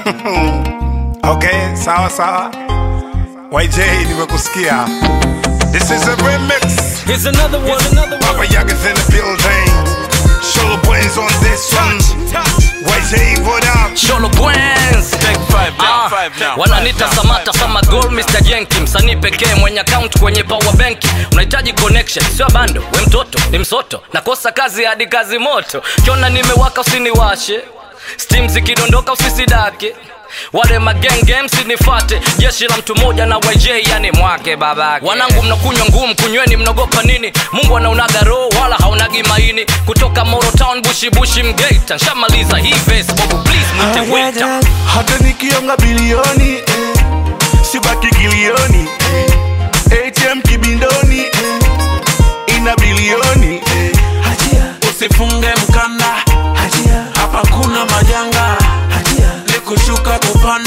Okay, sawa. YJ nimekusikia. This is a remix. Here's another one. Papa Yaga's in the building. Sholo Bwenz on this one. YJ, what up? Sholo Bwenz. Take 5 now, 5 now. Wananita Samata sama goal Mr. Jenki. Msanii pekee mwenye account kwenye power bank. Unahitaji connection, sio bando. We mtoto, ni msoto. Nakosa kazi hadi kazi moto. Kiona nimewaka usiniwashe. Steam zikidondoka usisidake. Wale magenge msinifate. Jeshi la mtu moja na YJ yani mwake babake. Wanangu mnakunywa ngumu, kunyweni mnogopa nini? Mungu anaunaga roho wala haunagi maini. Kutoka Moro Town bushi mgeita. Nshamaliza hii verse bobo please mwite waiter. Hata nikionga bilioni sibaki kilioni. ATM kibindoni ina bilioni. Usifunge mkanda, hapa kuna majanga. Kushuka kupanda,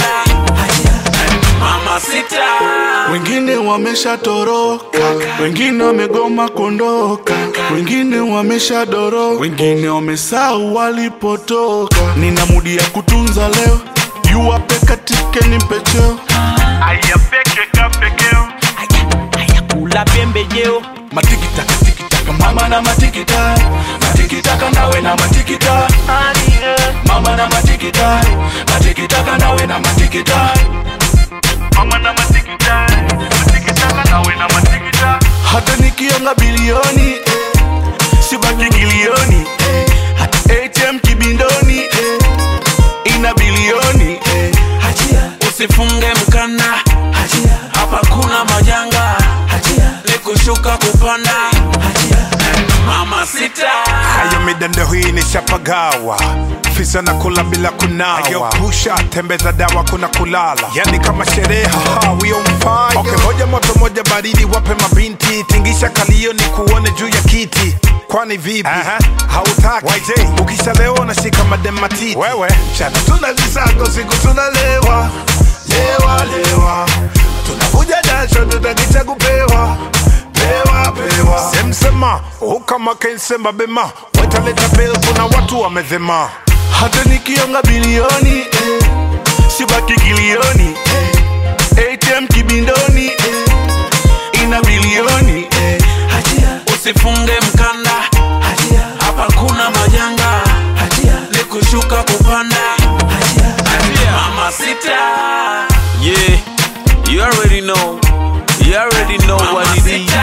mama sita. Wengine wameshatoroka, wengine wamegoma kondoka, wengine wameshadoro, wengine wamesahau walipotoka. Nina mudi ya kutunza leo, yuwape katike nimpecheo. Ayapeke kapekeo, Kula pembejeo. matikitaka tikitaka mama na matikita. Matikitaka nawe na matikita. Mama na matikita. Matikitaka nawe na matikita. Mama na matikita. Matikitaka nawe na matikita. Hata nikionga bilioni sibaki kilioni. ATM kibindoni ina bilioni. Usifunge mkanda, hapa kuna majanga. Kushuka kupanda, mama sita. Hayo midando hii ni shapagawa. Fisa na kula bila kunawa. Hayo pusha, tembeza dawa kuna kulala. Yani kama sherehe, we on fire. Okay, moja moto moja baridi wape mabinti. Tingisha kalio ni kuone juu ya kiti. Kwani vipi? Hautaki YJ, ukishalewa unashika madem matiti. Wewe, chana tunazisako siku tunalewa. Lewa tunakuja jasho tutakicha kupewa. Pewa Semsema, ukama kensema bema. Wetaleta bill kuna watu wamezema. Hata nikionga bilioni sibaki kilioni. ATM kibindoni ina bilioni. Usifunge mkanda, hapa kuna majanga. Kushuka kupanda, mama sita. Yeah, you already know. You already know mama what it is.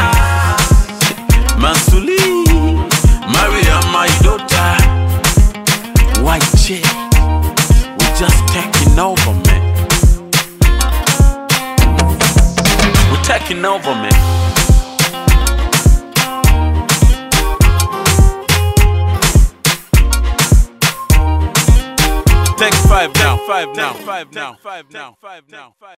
Mansuli, Maria, my daughter. YJ, we just taking over, man. We're taking over, man. Take 5 now, 5 now, 5 now, 5 now, 5 now.